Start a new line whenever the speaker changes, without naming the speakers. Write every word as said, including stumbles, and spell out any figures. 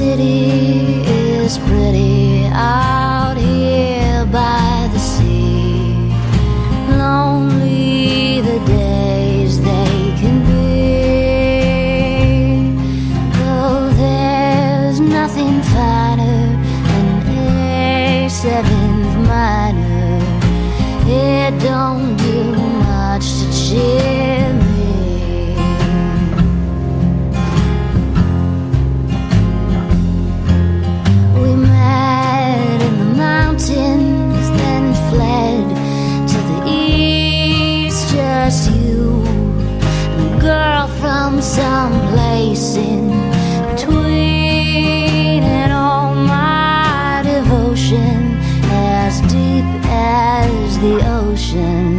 city is pretty out here by the sea. Lonely the days they can be, though there's nothing finer than an A seventh minor. It don't do much to cheer me. We met in the mountains, then fled to the east, just you and a girl from someplace in between. And all my devotion as deep as the ocean.